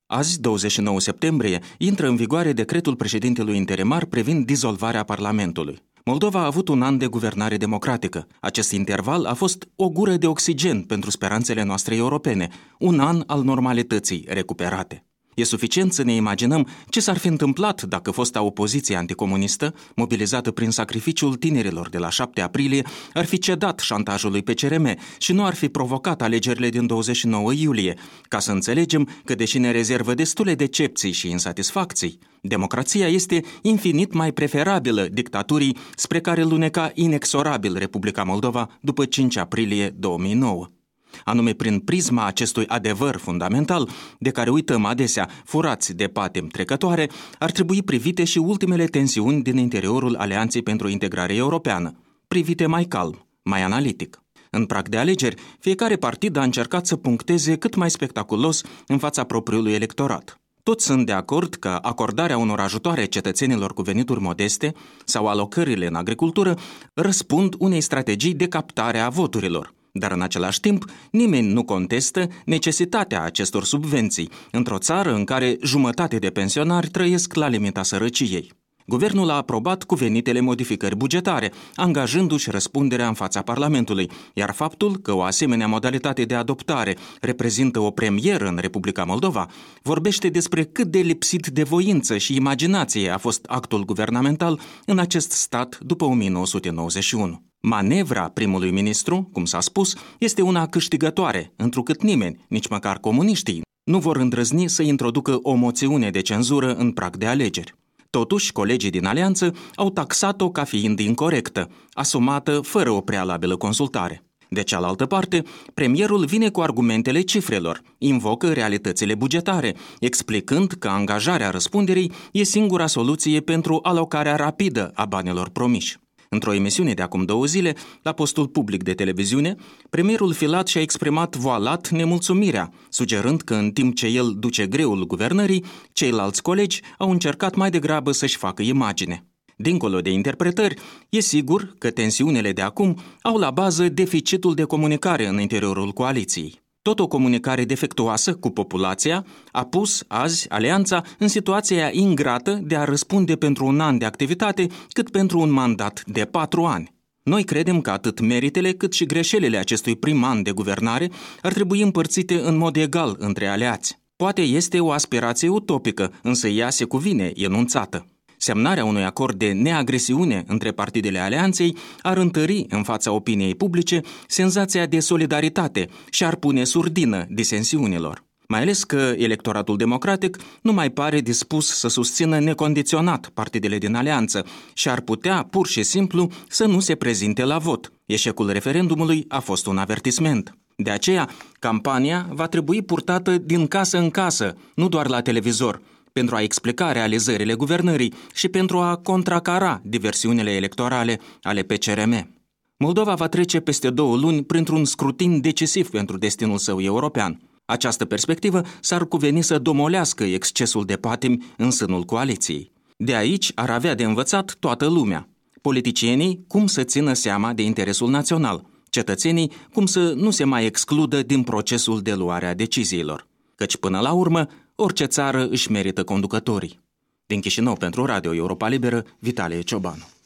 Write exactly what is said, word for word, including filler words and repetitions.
Azi, douăzeci și nouă septembrie, intră în vigoare decretul președintelui interimar privind dizolvarea Parlamentului. Moldova a avut un an de guvernare democratică. Acest interval a fost o gură de oxigen pentru speranțele noastre europene, un an al normalității recuperate. E suficient să ne imaginăm ce s-ar fi întâmplat dacă fosta opoziție anticomunistă, mobilizată prin sacrificiul tinerilor de la șapte aprilie, ar fi cedat șantajului P C R M și nu ar fi provocat alegerile din douăzeci și nouă iulie, ca să înțelegem că, deși ne rezervă destule decepții și insatisfacții, democrația este infinit mai preferabilă dictaturii spre care luneca inexorabil Republica Moldova după cinci aprilie două mii nouă. Anume prin prisma acestui adevăr fundamental, de care uităm adesea, furați de patim trecătoare, ar trebui privite și ultimele tensiuni din interiorul Alianței pentru Integrare Europeană, privite mai calm, mai analitic. În prag de alegeri, fiecare partid a încercat să puncteze cât mai spectaculos în fața propriului electorat. Toți sunt de acord că acordarea unor ajutoare cetățenilor cu venituri modeste sau alocările în agricultură răspund unei strategii de captare a voturilor. Dar în același timp, nimeni nu contestă necesitatea acestor subvenții, într-o țară în care jumătate de pensionari trăiesc la limita sărăciei. Guvernul a aprobat cuvenitele modificări bugetare, angajându-și răspunderea în fața Parlamentului, iar faptul că o asemenea modalitate de adoptare reprezintă o premieră în Republica Moldova, vorbește despre cât de lipsit de voință și imaginație a fost actul guvernamental în acest stat după o mie nouă sute nouăzeci și unu. Manevra primului ministru, cum s-a spus, este una câștigătoare, întrucât nimeni, nici măcar comuniștii, nu vor îndrăzni să introducă o moțiune de cenzură în prag de alegeri. Totuși, colegii din alianță au taxat-o ca fiind incorectă, asumată fără o prealabilă consultare. De cealaltă parte, premierul vine cu argumentele cifrelor, invocă realitățile bugetare, explicând că angajarea răspunderii e singura soluție pentru alocarea rapidă a banilor promiși. Într-o emisiune de acum două zile, la postul public de televiziune, premierul Filat și-a exprimat voalat nemulțumirea, sugerând că în timp ce el duce greul guvernării, ceilalți colegi au încercat mai degrabă să-și facă imagine. Dincolo de interpretări, e sigur că tensiunile de acum au la bază deficitul de comunicare în interiorul coaliției. Tot o comunicare defectuoasă cu populația a pus azi Alianța în situația ingrată de a răspunde pentru un an de activitate cât pentru un mandat de patru ani. Noi credem că atât meritele cât și greșelile acestui prim an de guvernare ar trebui împărțite în mod egal între aliați. Poate este o aspirație utopică, însă ea se cuvine enunțată. Semnarea unui acord de neagresiune între partidele alianței ar întări în fața opiniei publice senzația de solidaritate și ar pune surdină disensiunilor. Mai ales că electoratul democratic nu mai pare dispus să susțină necondiționat partidele din alianță și ar putea pur și simplu să nu se prezinte la vot. Eșecul referendumului a fost un avertisment. De aceea, campania va trebui purtată din casă în casă, nu doar la televizor, pentru a explica realizările guvernării și pentru a contracara diversiunile electorale ale P C R M. Moldova va trece peste două luni printr-un scrutin decisiv pentru destinul său european. Această perspectivă s-ar cuveni să domolească excesul de patimi în sânul coaliției. De aici ar avea de învățat toată lumea. Politicienii cum să țină seama de interesul național, cetățenii cum să nu se mai excludă din procesul de luare a deciziilor. Căci până la urmă, orice țară își merită conducătorii. Din Chișinău pentru Radio Europa Liberă, Vitalie Ciobanu.